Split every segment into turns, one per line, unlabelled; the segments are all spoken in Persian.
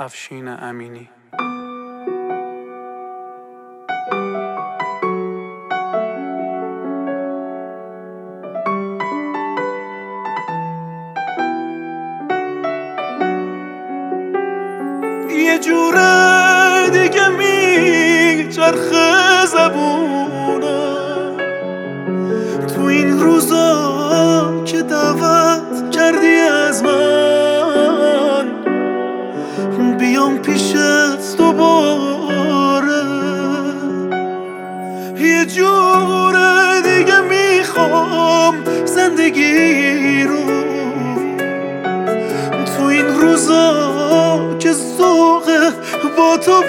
افشین امینی.
یه جوره دیگه میچرخه زبونم تو این روزا که دعوت کردی از من بیام پیشت دوباره. یه جوره دیگه میخوام زندگی رو تو این روزا که ذوق با تو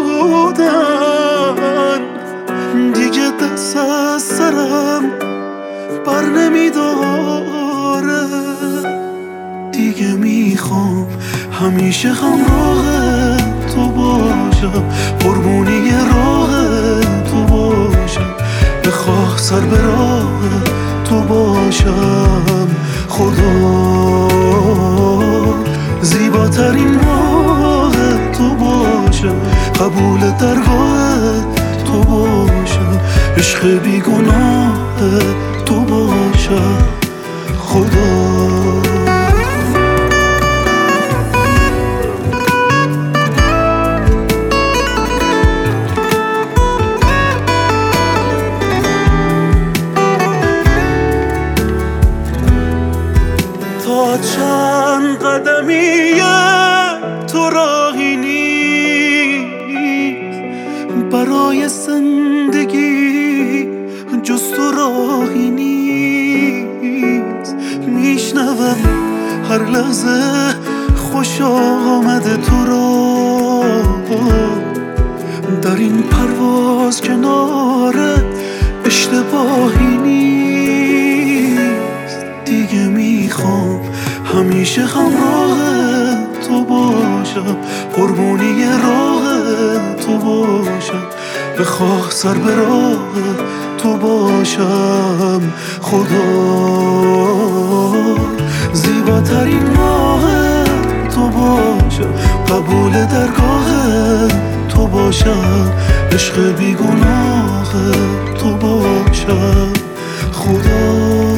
بودن دیگه دست از سرم بر نمیداره. دیگه میخوام همیشه همراه تو باشم، قربونی راه تو باشم، بخواه سر به راه تو باشم. خدا زیباترین راه تو باشم، قبول درگاه تو باشم، عشق بیگناه تو باشم. خدا تا چند قدمیه تو راهی نیست، برای زندگی جز تو راهی نیست. میشنوم هر لحظه خوش آمده تو را، در این پرواز کنار اشتباهی نیست. دیگه میخوام همیشه همراه تو باشم، قربونی راه تو باشم، بخواه سر به راه تو باشم. خدا زیباترین راه تو باشم، قبول درگاه تو باشم، عشق بیگناه تو باشم. خدا